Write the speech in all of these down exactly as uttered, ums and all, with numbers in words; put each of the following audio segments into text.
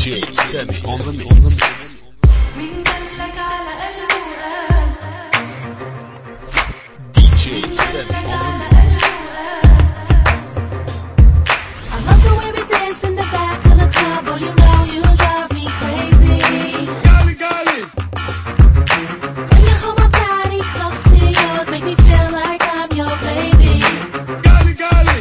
جي سامي on the mix. مين دلك على قلبه وقال دي جي سامي on the mix. I love the way we dance in the back of the club. Oh, you know you drive me crazy. Golly, golly. When you hold my body close to yours, make me feel like I'm your baby. Golly, golly.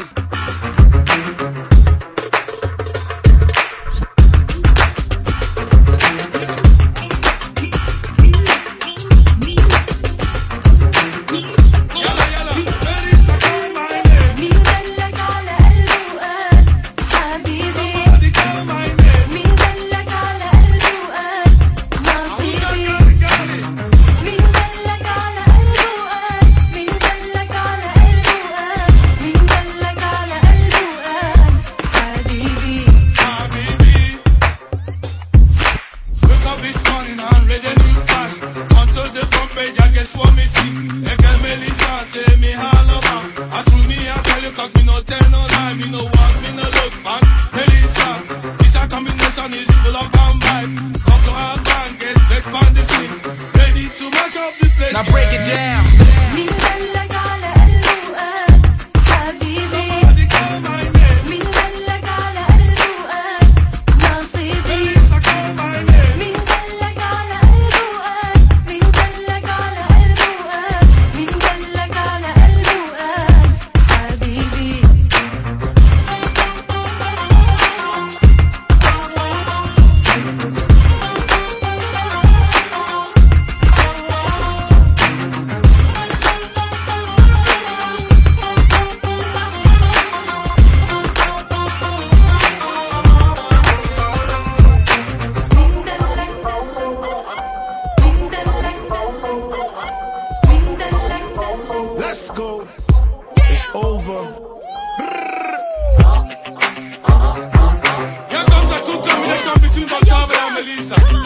Yalla, yalla. Ladies, I call my name. مين دلك على قلبه وقال حبيبي. Somebody call my name. مين دلك على قلبه وقال نصيبي. Golly, golly. مين دلك على قلبه وقال مين دلك على قلبه وقال مين دلك على قلبه وقال حبيبي. Habibi. Wake up this morning and read a new fashion. Onto the front page, I guess what me see. A girl Melissa say me all over. I threw me I tell you cause me no tell no lie. Me no want, me no look back. Melissa, this a combination is full of bomb vibe. Come to our band, get vexed on the scene. Ready to mash up the place. Now break it down. مين دلك على قلبه وقال حبيبي. Somebody call my name. مين دلك على قلبه وقال نصيبي. Melissa call my name. مين دلك على قلبه وقال مين دلك على قلبه وقال مين دلك على قلبه وقال حبيبي. مين دلك مين دلك مين دلك Let's go. It's over. Here comes a cool combination between Octavia and Melissa.